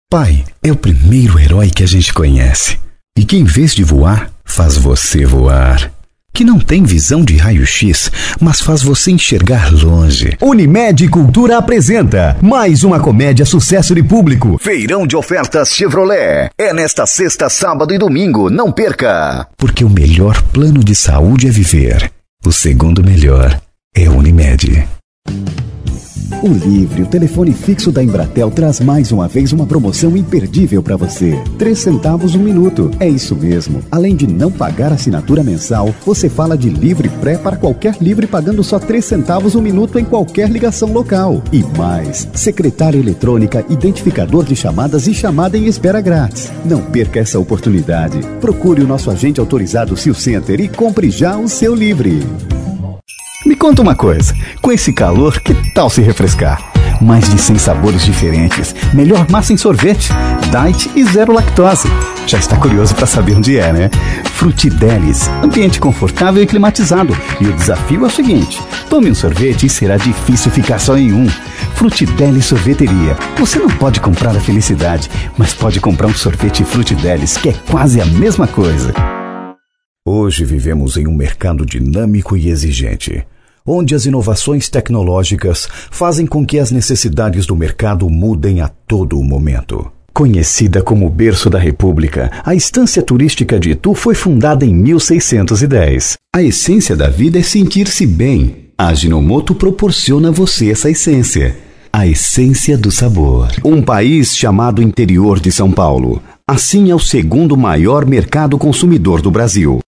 Pai é o primeiro herói que a gente conhece e que, em vez de voar, faz você voar. Que não tem visão de raio-x, mas faz você enxergar longe. Unimed Cultura apresenta mais uma comédia sucesso de público. Feirão de ofertas Chevrolet. É nesta sexta, sábado e domingo. Não perca! Porque o melhor plano de saúde é viver. O segundo melhor é Unimed. O Livre, o telefone fixo da Embratel, traz mais uma vez uma promoção imperdível para você. 3 centavos o minuto. É isso mesmo. Além de não pagar assinatura mensal, você fala de Livre Pré para qualquer livre pagando só 3 centavos o minuto em qualquer ligação local. E mais, secretária eletrônica, identificador de chamadas e chamada em espera grátis. Não perca essa oportunidade. Procure o nosso agente autorizado Sil Center e compre já o seu Livre. Me conta uma coisa, com esse calor, que tal se refrescar? Mais de 100 sabores diferentes, melhor massa em sorvete, diet e zero lactose. Já está curioso para saber onde é, né? Frutidelis, ambiente confortável e climatizado. E o desafio é o seguinte, tome um sorvete e será difícil ficar só em um. Frutidelis Sorveteria. Você não pode comprar a felicidade, mas pode comprar um sorvete Frutidelis, que é quase a mesma coisa. Hoje vivemos em um mercado dinâmico e exigente, onde as inovações tecnológicas fazem com que as necessidades do mercado mudem a todo momento. Conhecida como berço da República, a Estância Turística de Itu foi fundada em 1610. A essência da vida é sentir-se bem. A Ajinomoto proporciona a você essa essência. A essência do sabor. Um país chamado interior de São Paulo. Assim é o segundo maior mercado consumidor do Brasil.